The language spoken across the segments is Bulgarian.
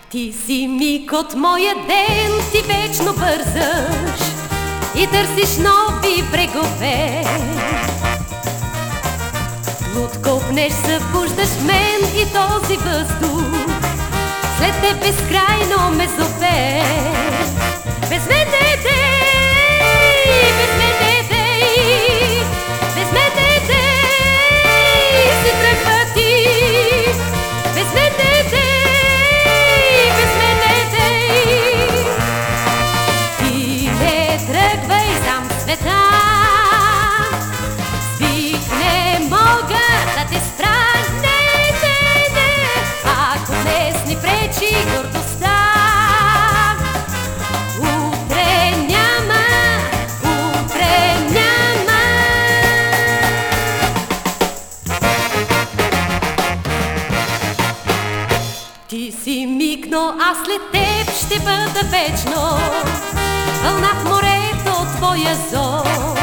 Ти си миг от моя ден, ти вечно бързаш и търсиш нови брегове. Лудко в неж събуждаш мен и този въздух след теб безкрайно ме зове. Без мен не дей, без мен не дей, без мен не дей, си тръгва ти. Без мен не дей, без мен не дей, ти не тръгвай сам света. Свик не мога да те спра, не, не, не, ако днес ни пречи гордостта. Утре няма, утре няма. Ти си миг, но аз след теб ще бъда вечно вълна в морето, твоя зов.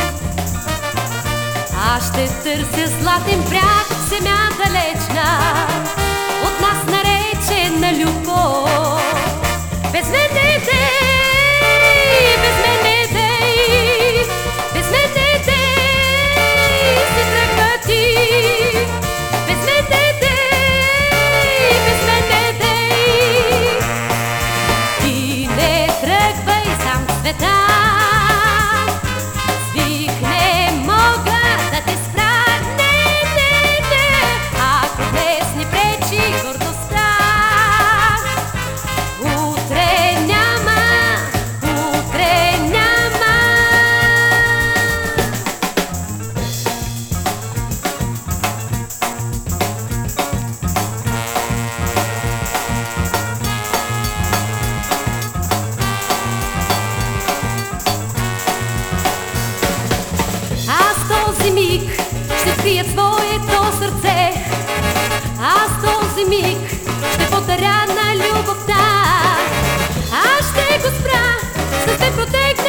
Аз ще търся златен бряг, земя далечна, от нас наречена любов. Без мен не дей, без мен не дей, без мен не дей, си тръгва ти. Без мен не дей, без мен не дей, ти не тръгвай сам в света. Свик не мога да те спра, не, не, не, ако днес ни пречи гордостта. Утре няма, утре няма. Аз този миг ще скрия своето сърце. Аз този миг ще подаря на любовта. Аз ще го спра, с теб протега.